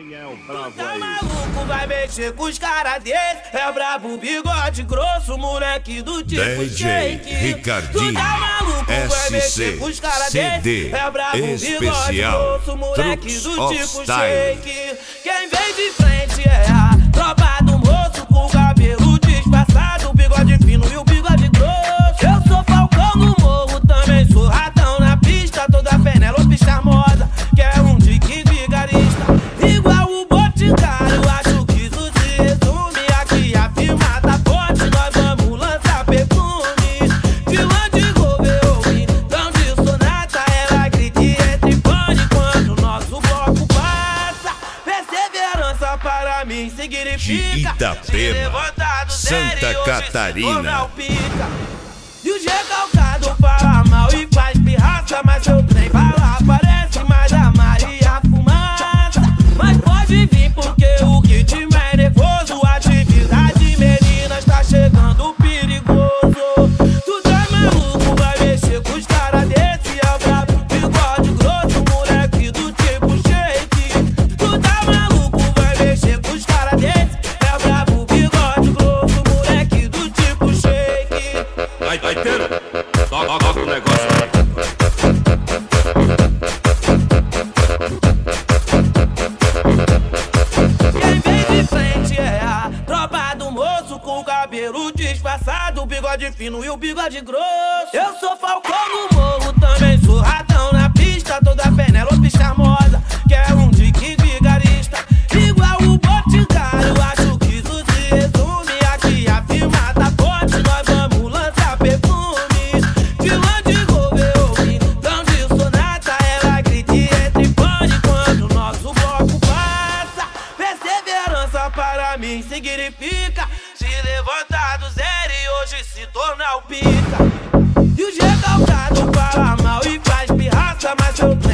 Quem é o brabo Tá aí? maluco, vai mexer com os caras desse. É brabo, bigode grosso, moleque do tipo DJ shake. Ricardinho, Tu tá maluco, vai mexer SC, com os caras CD, desse. É brabo, bigode especial, grosso, moleque Trucks do of tipo Style. shake. Quem vem de frente é a tropa do moço, com cabelo disfarçado, bigode fino e o bigode grosso. Eu sou falcão no morro, também sou ratão na pista, toda Penélope charmosa, que é um dique vigarista. Igual o Boticário, acho que isso se resume. Aqui a firma tá forte, nós vamos lançar perfume. De Land Rover, então de sonata, ela grita e entra em pane quando o nosso bloco passa. Perseverança para mim significa De Itapema, Santa Catarina. E o recalcado fala mal e faz pirraça, mas seu trem vai lá, parece mais a Maria Fumaça. Mas pode vir porque o ritmo é nervoso, atividade meninas tá chegando perigoso. Tu tá maluco, vai mexer com os caras desse, é o brabo, bigode grosso, moleque do tipo shake. Tu tá maluco, vai mexer com os caras desse, é o brabo, bigode grosso, moleque do tipo shake. Vai ter? Toca o negócio aí. Quem vem de frente é a tropa do moço, com o cabelo disfarçado, o bigode fino e o bigode grosso. Eu sou falcão no morro, também sou ratão na pista, toda Penélope charmosa, que é um dique vigarista. Igual o Boticário, acho que isso se resume. Aqui a firma tá forte, nós vamos lançar perfume. De Land Rover, então de sonata, ela grita e entra em pane quando o nosso bloco passa. Perseverança para mim significa se levantar do zero e hoje se tornar o pica. E o recalcado fala mal e faz pirraça, mas eu